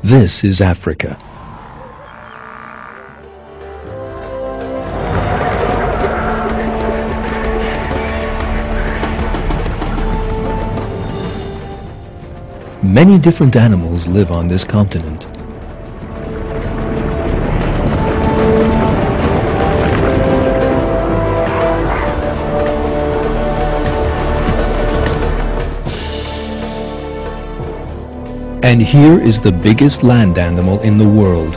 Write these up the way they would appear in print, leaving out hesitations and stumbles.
This is Africa. Many different animals live on this continent. And here is the biggest land animal in the world.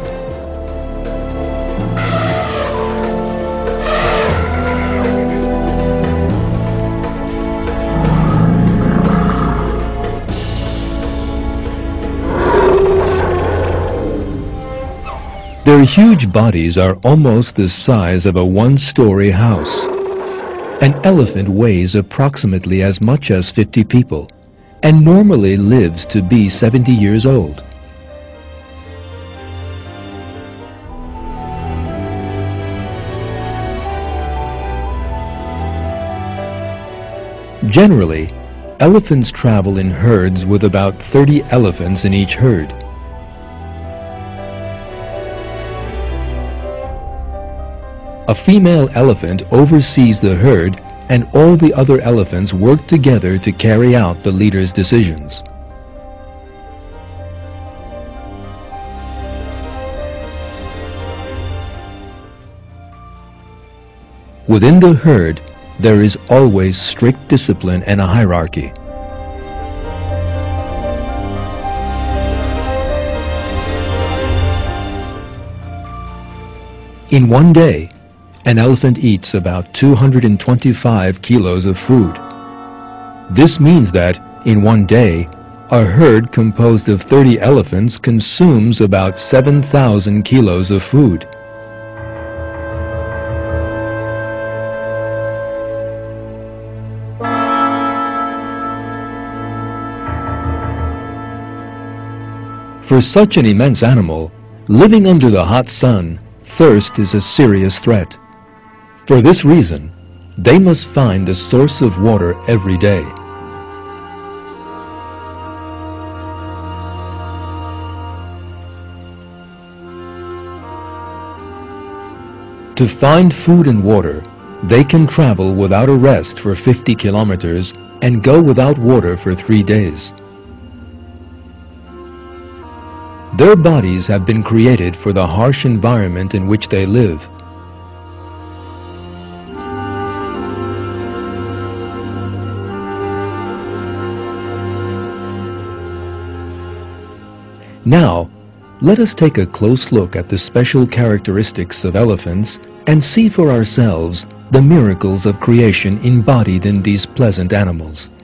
Their huge bodies are almost the size of a one-story house. An elephant weighs approximately as much as 50 people, and normally lives to be 70 years old. Generally, elephants travel in herds with about 30 elephants in each herd. A female elephant oversees the herd, and all the other elephants work together to carry out the leader's decisions. Within the herd, there is always strict discipline and a hierarchy. In one day, an elephant eats about 225 kilos of food. This means that, in one day, a herd composed of 30 elephants consumes about 7,000 kilos of food. For such an immense animal, living under the hot sun, thirst is a serious threat. For this reason, they must find a source of water every day. To find food and water, they can travel without a rest for 50 kilometers and go without water for 3 days. Their bodies have been created for the harsh environment in which they live. Now, let us take a close look at the special characteristics of elephants and see for ourselves the miracles of creation embodied in these pleasant animals.